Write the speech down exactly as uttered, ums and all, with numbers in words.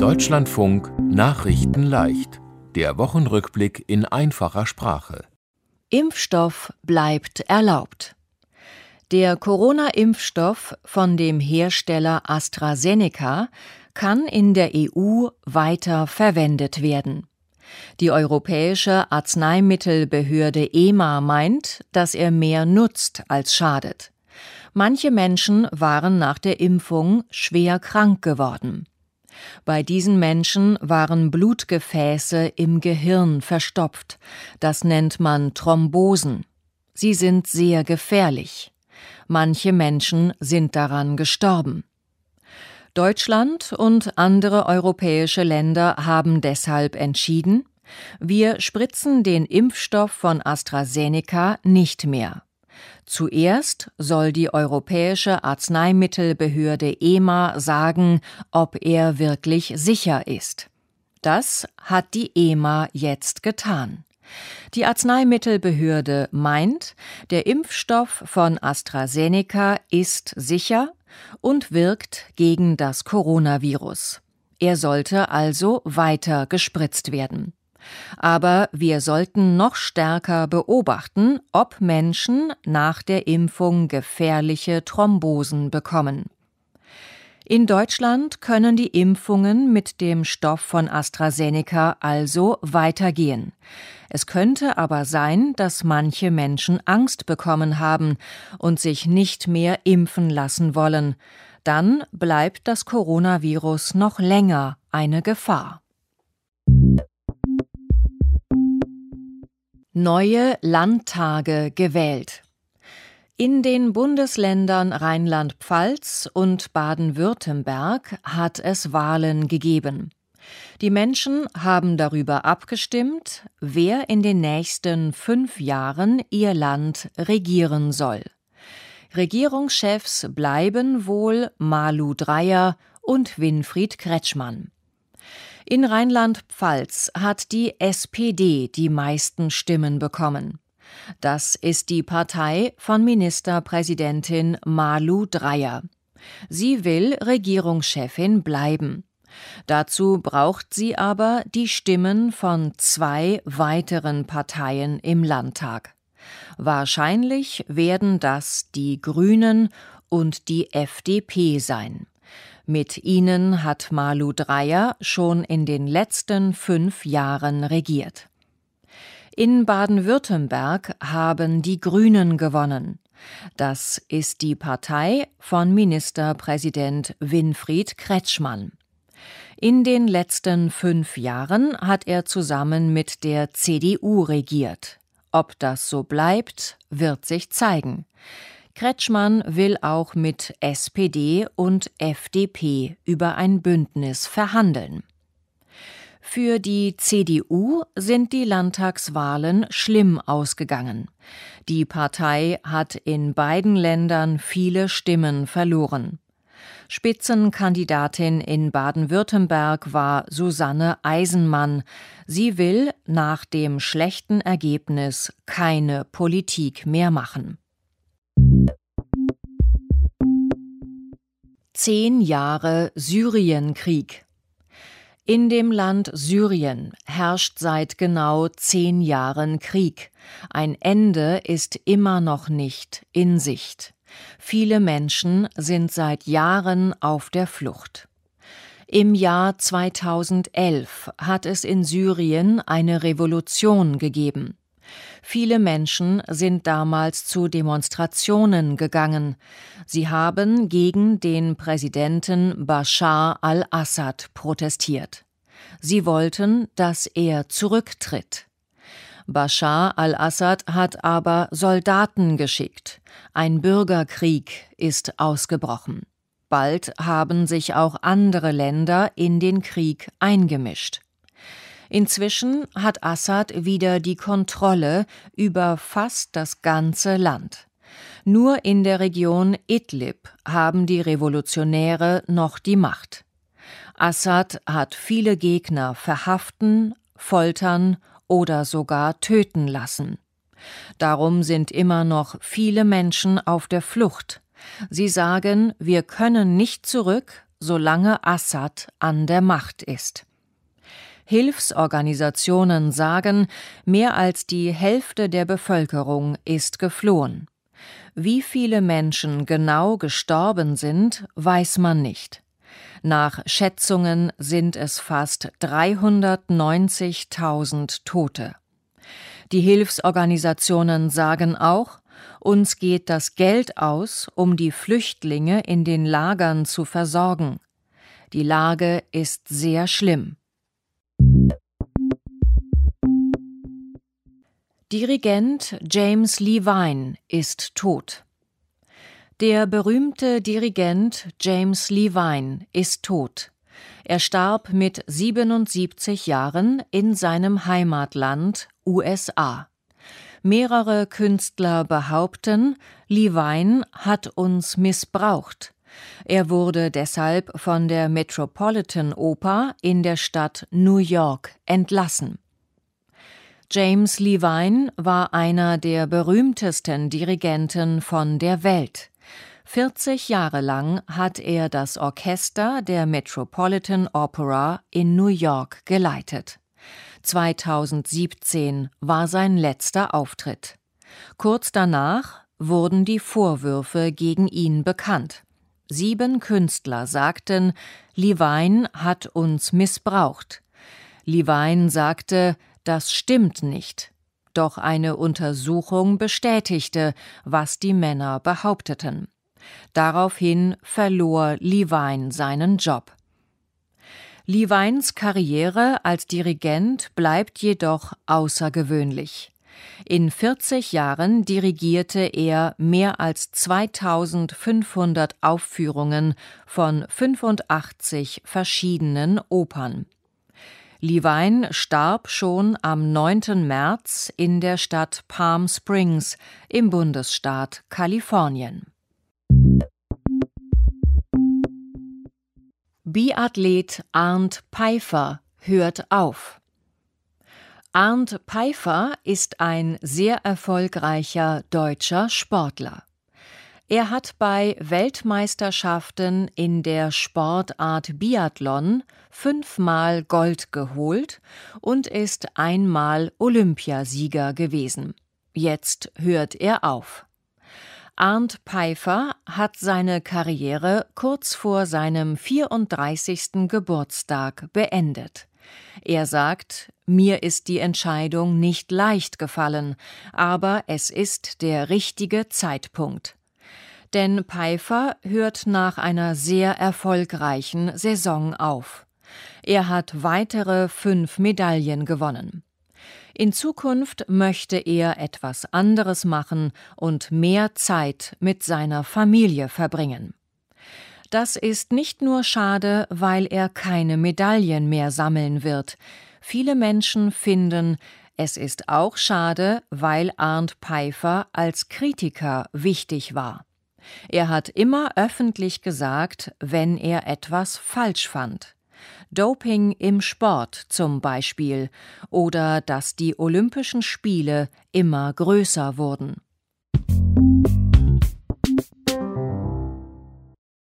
Deutschlandfunk Nachrichten leicht. Der Wochenrückblick in einfacher Sprache. Impfstoff bleibt erlaubt. Der Corona-Impfstoff von dem Hersteller AstraZeneca kann in der E U weiter verwendet werden. Die Europäische Arzneimittelbehörde E M A meint, dass er mehr nutzt als schadet. Manche Menschen waren nach der Impfung schwer krank geworden. Bei diesen Menschen waren Blutgefäße im Gehirn verstopft. Das nennt man Thrombosen. Sie sind sehr gefährlich. Manche Menschen sind daran gestorben. Deutschland und andere europäische Länder haben deshalb entschieden, wir spritzen den Impfstoff von AstraZeneca nicht mehr. Zuerst soll die Europäische Arzneimittelbehörde E M A sagen, ob er wirklich sicher ist. Das hat die E M A jetzt getan. Die Arzneimittelbehörde meint, der Impfstoff von AstraZeneca ist sicher und wirkt gegen das Coronavirus. Er sollte also weiter gespritzt werden. Aber wir sollten noch stärker beobachten, ob Menschen nach der Impfung gefährliche Thrombosen bekommen. In Deutschland können die Impfungen mit dem Stoff von AstraZeneca also weitergehen. Es könnte aber sein, dass manche Menschen Angst bekommen haben und sich nicht mehr impfen lassen wollen. Dann bleibt das Coronavirus noch länger eine Gefahr. Neue Landtage gewählt. In den Bundesländern Rheinland-Pfalz und Baden-Württemberg hat es Wahlen gegeben. Die Menschen haben darüber abgestimmt, wer in den nächsten fünf Jahren ihr Land regieren soll. Regierungschefs bleiben wohl Malu Dreyer und Winfried Kretschmann. In Rheinland-Pfalz hat die S P D die meisten Stimmen bekommen. Das ist die Partei von Ministerpräsidentin Malu Dreyer. Sie will Regierungschefin bleiben. Dazu braucht sie aber die Stimmen von zwei weiteren Parteien im Landtag. Wahrscheinlich werden das die Grünen und die F D P sein. Mit ihnen hat Malu Dreyer schon in den letzten fünf Jahren regiert. In Baden-Württemberg haben die Grünen gewonnen. Das ist die Partei von Ministerpräsident Winfried Kretschmann. In den letzten fünf Jahren hat er zusammen mit der C D U regiert. Ob das so bleibt, wird sich zeigen. Kretschmann will auch mit S P D und F D P über ein Bündnis verhandeln. Für die C D U sind die Landtagswahlen schlimm ausgegangen. Die Partei hat in beiden Ländern viele Stimmen verloren. Spitzenkandidatin in Baden-Württemberg war Susanne Eisenmann. Sie will nach dem schlechten Ergebnis keine Politik mehr machen. Zehn Jahre Syrienkrieg. In dem Land Syrien herrscht seit genau zehn Jahren Krieg. Ein Ende ist immer noch nicht in Sicht. Viele Menschen sind seit Jahren auf der Flucht. Im Jahr zweitausendelf hat es in Syrien eine Revolution gegeben. Viele Menschen sind damals zu Demonstrationen gegangen. Sie haben gegen den Präsidenten Bashar al-Assad protestiert. Sie wollten, dass er zurücktritt. Bashar al-Assad hat aber Soldaten geschickt. Ein Bürgerkrieg ist ausgebrochen. Bald haben sich auch andere Länder in den Krieg eingemischt. Inzwischen hat Assad wieder die Kontrolle über fast das ganze Land. Nur in der Region Idlib haben die Revolutionäre noch die Macht. Assad hat viele Gegner verhaften, foltern oder sogar töten lassen. Darum sind immer noch viele Menschen auf der Flucht. Sie sagen, wir können nicht zurück, solange Assad an der Macht ist. Hilfsorganisationen sagen, mehr als die Hälfte der Bevölkerung ist geflohen. Wie viele Menschen genau gestorben sind, weiß man nicht. Nach Schätzungen sind es fast dreihundertneunzigtausend Tote. Die Hilfsorganisationen sagen auch, uns geht das Geld aus, um die Flüchtlinge in den Lagern zu versorgen. Die Lage ist sehr schlimm. Dirigent James Levine ist tot. Der berühmte Dirigent James Levine ist tot. Er starb mit siebenundsiebzig Jahren in seinem Heimatland U S A. Mehrere Künstler behaupten, Levine hat uns missbraucht. Er wurde deshalb von der Metropolitan Oper in der Stadt New York entlassen. James Levine war einer der berühmtesten Dirigenten von der Welt. vierzig Jahre lang hat er das Orchester der Metropolitan Opera in New York geleitet. zweitausendsiebzehn war sein letzter Auftritt. Kurz danach wurden die Vorwürfe gegen ihn bekannt. Sieben Künstler sagten, Levine hat uns missbraucht. Levine sagte, das stimmt nicht. Doch eine Untersuchung bestätigte, was die Männer behaupteten. Daraufhin verlor Levine seinen Job. Levines Karriere als Dirigent bleibt jedoch außergewöhnlich. In vierzig Jahren dirigierte er mehr als zweitausendfünfhundert Aufführungen von fünfundachtzig verschiedenen Opern. Levine starb schon am neunten März in der Stadt Palm Springs im Bundesstaat Kalifornien. Biathlet Arnd Peiffer hört auf. Arnd Peiffer ist ein sehr erfolgreicher deutscher Sportler. Er hat bei Weltmeisterschaften in der Sportart Biathlon fünfmal Gold geholt und ist einmal Olympiasieger gewesen. Jetzt hört er auf. Arnd Peiffer hat seine Karriere kurz vor seinem vierunddreißigsten Geburtstag beendet. Er sagt, mir ist die Entscheidung nicht leicht gefallen, aber es ist der richtige Zeitpunkt. Denn Peiffer hört nach einer sehr erfolgreichen Saison auf. Er hat weitere fünf Medaillen gewonnen. In Zukunft möchte er etwas anderes machen und mehr Zeit mit seiner Familie verbringen. Das ist nicht nur schade, weil er keine Medaillen mehr sammeln wird. Viele Menschen finden, es ist auch schade, weil Arnd Peiffer als Kritiker wichtig war. Er hat immer öffentlich gesagt, wenn er etwas falsch fand. Doping im Sport zum Beispiel oder dass die Olympischen Spiele immer größer wurden.